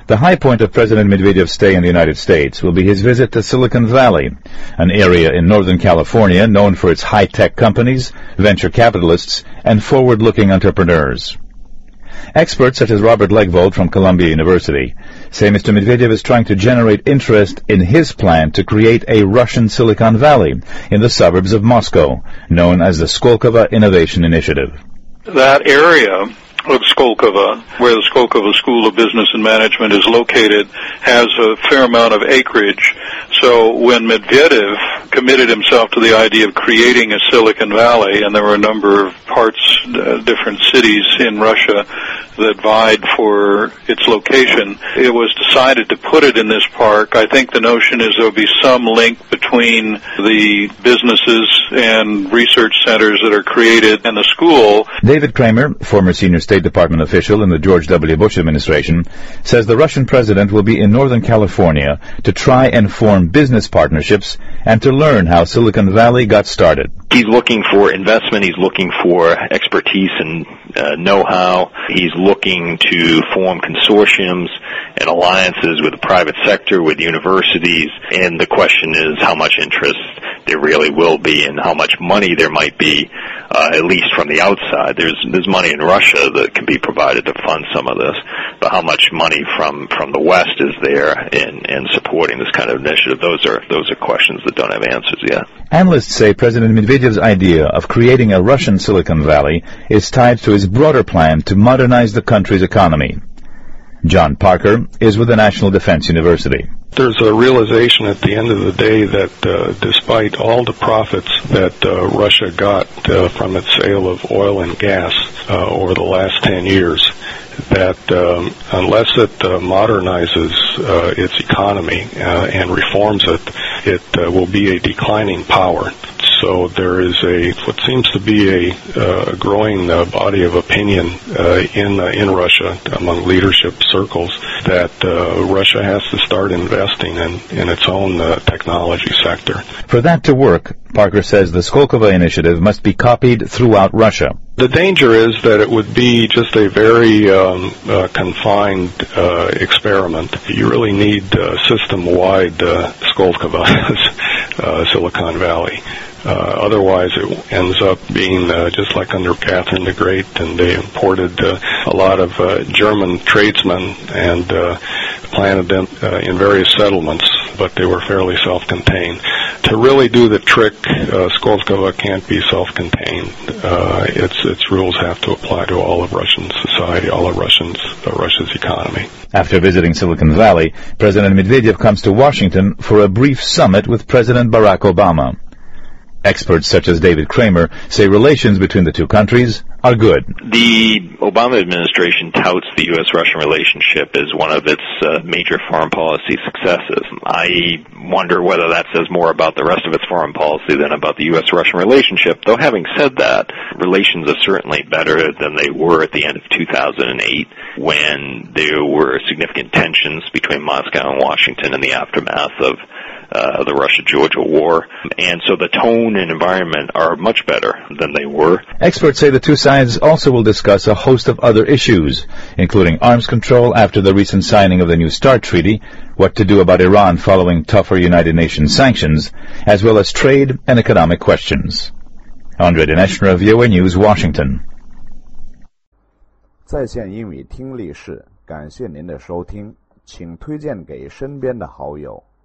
The high point of President Medvedev's stay in the United States will be his visit to Silicon Valley, an area in Northern California known for its high-tech companies, venture capitalists, and forward-looking entrepreneurs. Experts such as Robert Legvold from Columbia University say Mr. Medvedev is trying to generate interest in his plan to create a Russian Silicon Valley in the suburbs of Moscow, known as the Skolkovo Innovation Initiative. That area of Skolkovo, where the Skolkovo School of Business and Management is located, has a fair amount of acreage. So when Medvedev committed himself to the idea of creating a Silicon Valley, and there were a number of parts, different cities in Russia that vied for its location, it was decided to put it in this park. I think the notion is there will be some link between the businesses and research centers that are created and the school. David Kramer, former senior State Department official in the George W. Bush administration, says the Russian president will be in Northern California to try and form business partnerships and to learn how Silicon Valley got started. He's looking for investment. He's looking for expertise and know-how. He's looking to form consortiums and alliances with the private sector, with universities, and the question is how much interest there really will be and how much money there might be, at least from the outside. There's money in Russia that can be provided to fund some of this, but how much money from the West is there in supporting this kind of initiative? Those are questions that don't have answers yet. Analysts say President Medvedev's idea of creating a Russian Silicon Valley is tied to his broader plan to modernize the country's economy. John Parker is with the National Defense University. There's a realization at the end of the day that despite all the profits that Russia got from its sale of oil and gas over the last 10 years, that unless it modernizes its economy and reforms it, it will be a declining power. So there is what seems to be a growing body of opinion in Russia among leadership circles that Russia has to start investing in its own technology sector. For that to work, Parker says the Skolkovo initiative must be copied throughout Russia. The danger is that it would be just a very confined experiment. You really need system-wide Skolkovo, Silicon Valley. Otherwise, it ends up being just like under Catherine the Great, and they imported a lot of German tradesmen and planted them in various settlements, but they were fairly self-contained. To really do the trick, Skolkovo can't be self-contained. Its rules have to apply to all of Russian society, all of Russia's economy. After visiting Silicon Valley, President Medvedev comes to Washington for a brief summit with President Barack Obama. Experts such as David Kramer say relations between the two countries are good. The Obama administration touts the U.S.-Russian relationship as one of its major foreign policy successes. I wonder whether that says more about the rest of its foreign policy than about the U.S.-Russian relationship. Though having said that, relations are certainly better than they were at the end of 2008 when there were significant tensions between Moscow and Washington in the aftermath of the Russia-Georgia war. And so the tone and environment are much better than they were. Experts say the two sides also will discuss a host of other issues, including arms control after the recent signing of the New START treaty, what to do about Iran following tougher United Nations sanctions, as well as trade and economic questions. Andre Dinesh, VOA News, Washington. 在线英语听力室，感谢您的收听，请推荐给身边的好友。